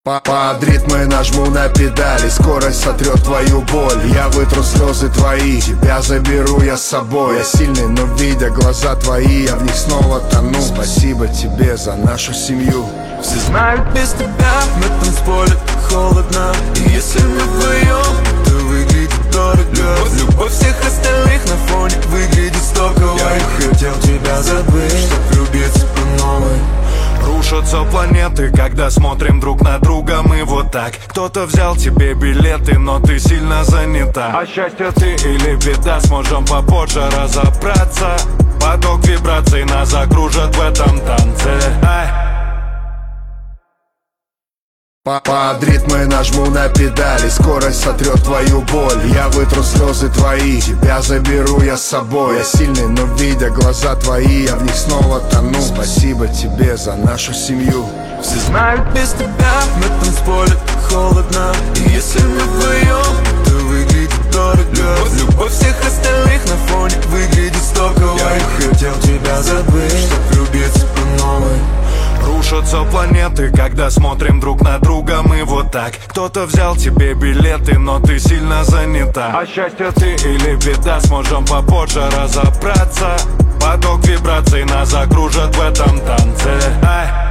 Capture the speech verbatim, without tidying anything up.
Под ритмы нажму на педали, скорость сотрет твою боль. Я вытру слезы твои, тебя заберу я с собой. Я сильный, но видя глаза твои, я в них снова тону. Спасибо тебе за нашу семью. Все знают, без тебя на танцполе холодно. И если мы вдвоем, то выглядит дорого. Любовь всех остальных на фоне выглядит стоковой. Я не хотел тебя забыть, чтоб влюбиться по новой. Рушатся планеты, когда смотрим друг на друга, мы вот так. Кто-то взял тебе билеты, но ты сильно занята. А счастье ты или беда, сможем попозже разобраться. Поток вибраций нас закружат в этом танце. Ай. Под ритмы нажму на педали, скорость сотрет твою боль. Я вытру слезы твои, тебя заберу я с собой. Я сильный, но видя глаза твои, я в них снова тону. Спасибо тебе за нашу семью. Все знают, без тебя на танцполе холодно. И если мы вдвоем, то выглядит дорого. Любовь всех остальных на фоне выглядит стоковой. Я не хотел тебя забыть, чтоб влюбиться по новой. Рушатся планеты, когда смотрим друг на друга, мы вот так. Кто-то взял тебе билеты, но ты сильно занята. А счастье ты или беда, сможем попозже разобраться. Поток вибраций нас закружат в этом танце. Ай.